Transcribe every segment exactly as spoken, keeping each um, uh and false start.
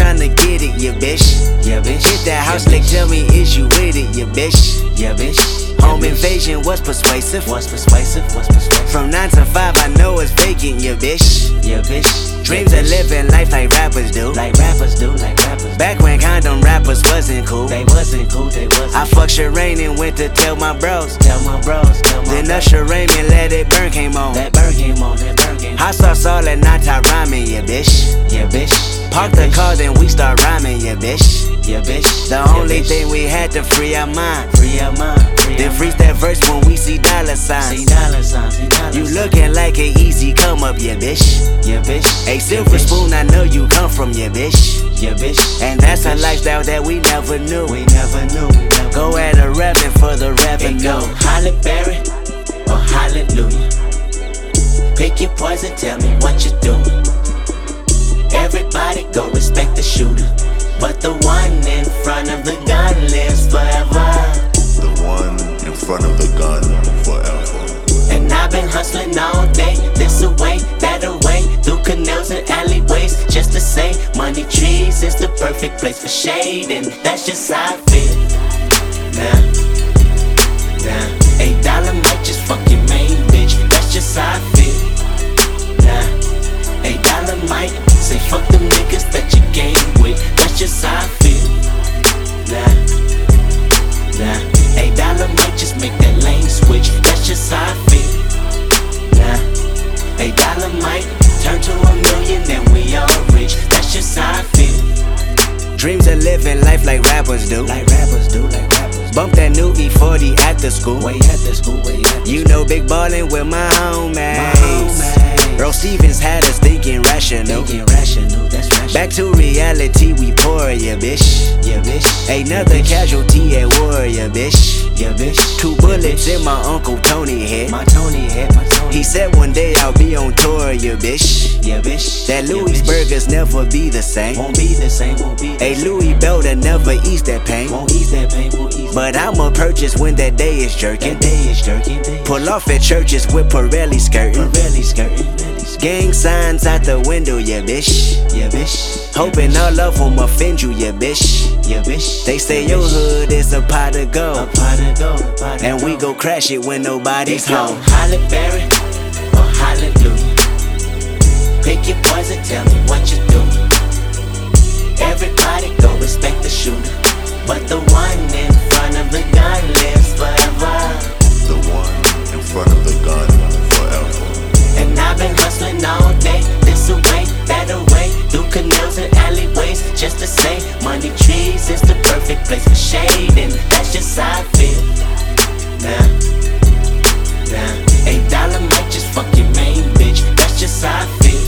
tryna get it, yeah, bitch. Yeah, bitch. Hit that house, yeah, like, tell me, is you with it, yeah, bitch. Yeah, bitch. Home invasion was persuasive. What's persuasive? What's persuasive? From nine to five, I know it's vacant, yeah, bitch. Yeah, bitch. Dreams yeah, of living life like rappers do. Like rappers do, like rappers. Back when condom rappers wasn't cool. They wasn't cool, they wasn't. I fucked Shireen and went to tell my bros. Tell my bros, tell my Then bros. Usher Raymond let it burn came on. That burn came on, that burn came on. Hot sauce all at night, I rhyming, yeah, bitch. Yeah, bitch. Park yeah, the bitch. car, then we start rhyming, yeah, bitch. Yeah, bitch. The yeah, only bitch. thing we had to free our mind. Free our mind. Free Then our freeze mind. that verse when we see dollar signs. See dollar signs, see dollar You signs. looking like an easy come up, yeah, bitch. Yeah, bitch. A silver yeah, spoon, I know you come from, yeah, bitch. Yeah, bitch. And that's yeah, a bitch. lifestyle that we never knew. We never knew. We never Go knew. at a revenue for the It revenue. go Halle Berry or hallelujah. Pick your poison, tell me what you doing. Everybody go respect the shooter, but the one in front of the gun lives forever. The one in front of the gun forever. And I've been hustling all day, this away, that away, through canals and alleyways, just to say money trees is the perfect place for shade, and that's just how I feel. Nah, nah, eight dollar might just fuck your main bitch, that's just how I feel. Nah, eight dollar might say fuck them niggas that you game with, that's just how I feel. Nah, nah, eight dollar might just make that lane switch, that's just how I feel. Nah, eight dollar might turn to a million and we all rich, that's just how I feel. Dreams of living life like rappers do. Like rappers do, like rappers. Bump that new E forty after school. Way at the school, way at the You know big ballin' with my homies. My homies. Earl Stevens had us thinking rational. Thinking rational, that's rational. Back to reality, we pour, yeah, bitch. Yeah, bitch. Another yeah, bitch. casualty at war, yeah, bitch. Yeah, bitch. Two yeah, bullets bitch. in my Uncle Tony head. My Tony head, my Tony. He said one day I'll be on tour, yeah, bitch. Yeah, bitch. That yeah, Louis bitch. burgers never be the same. Won't be the same, won't be the A same. Louis belt that never ease that pain. Won't ease that pain, won't ease But that I'ma purchase when that day is jerking. That day is jerking, day is Pull off at churches with Pirelli skirting. Pirelli skirting, Pirelli skirting. Gang signs out the window, yeah, bitch. Yeah, bitch. Hoping yeah, all of them offend you, yeah, bitch. Yeah, bitch. They say yeah, your bitch. hood is a pot of A gold. pot of gold, a pot of And we gold. go crash it when nobody's It go home. Halle Berry or hallelujah. Pick your poison, tell me what you doing. Everybody go respect the shooter, but the one in front of the gun lives forever. The one in front of the gun forever. And I've been hustling all day, this away, that away, through canals and alleyways, just to say money trees is the perfect place for shade, and that's just how I feel. Nah, nah, eight dollar might just fuck your main bitch, that's just how I feel.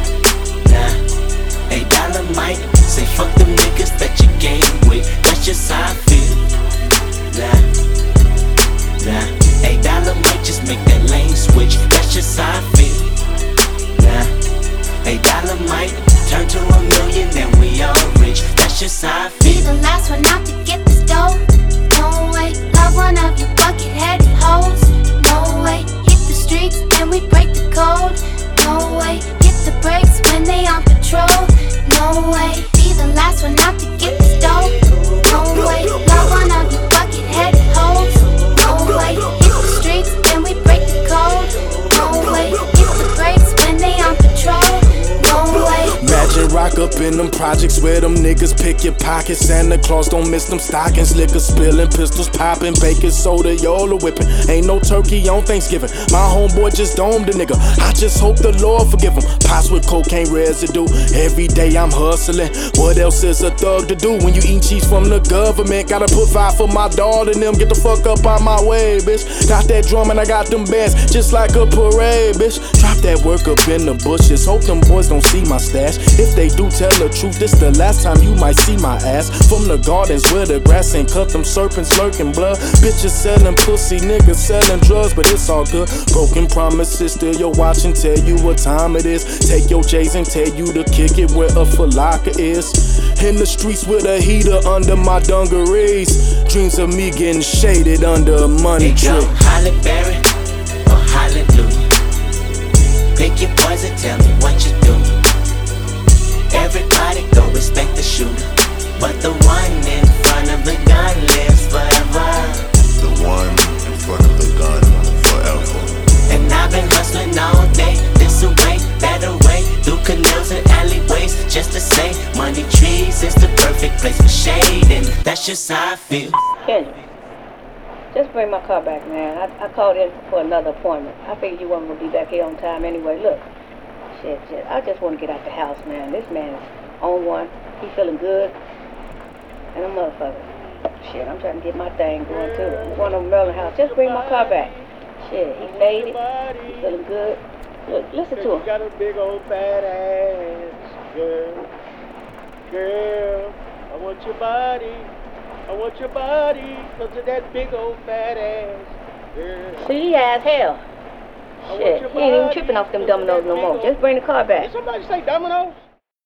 Nah, eight dollar might say fuck them niggas that you game with, that's just how I feel. Nah, nah, eight dollar might just make that lane switch, that's just how I feel. Nah, eight dollar might turn to a million and we all rich, that's just how I Be feel. the last one out to get this dough. No way, love one of you bucket-headed hoes. No way, hit the streets and we break the code. No way, hit the brakes when they on patrol. No way, be the last one out to get this dough. No way, love one of you bucket-headed hoes. No way, hit the streets and we break the code. No way, hit the brakes when they on patrol. No way. Imagine rock up in them projects where them niggas pick your pockets. Santa Claus don't miss them stockings. Liquor spilling, pistols popping, baking soda, Yola whipping. Ain't no turkey on Thanksgiving. My homeboy just domed a nigga. I just hope the Lord forgive him. Pots with cocaine residue. Every day I'm hustling. What else is a thug to do when you eat cheese from the government? Gotta put five for my daughter and them. Get the fuck up out my way, bitch. Got that drum and I got them bands just like a parade, bitch. Drop that work up in the bushes. Hope them boys don't see my stash. If they do tell the truth, this the last time you might see my ass. From the gardens where the grass ain't cut, them serpents lurking blood. Bitches selling pussy, niggas selling drugs, but it's all good. Broken promises, still your watch and tell you what time it is. Take your J's and tell you to kick it where a falaka is. In the streets with a heater under my dungarees. Dreams of me getting shaded under a money It tree. go Halle Berry or hallelujah. Pick your poison, tell me what you doing. Everybody go respect the shooter, but the one in front of the gun lives forever. The one in front of the gun forever. And I've been hustling all day, this away, that away, through canals and alleyways, just to say, money trees is the perfect place for shade, and that's just how I feel. Kendrick, just bring my car back, man. I, I called in for another appointment. I figured you weren't gonna be back here on time anyway. Look, shit, shit. I just want to get out the house, man. This man is on one. He feeling good, and a motherfucker. Shit, I'm trying to get my thing going too. I'm going to Merlin house. Just bring my car back. Shit, he made it. He feeling good. Look, listen to You him. got a big old fat ass, girl. Girl, I want your body. I want your body. Look at that big old fat ass, girl. See, he as hell. I want Shit, your he ain't even body. tripping off them Look at dominoes that no big more. old- Just bring the car back. Did somebody say dominoes?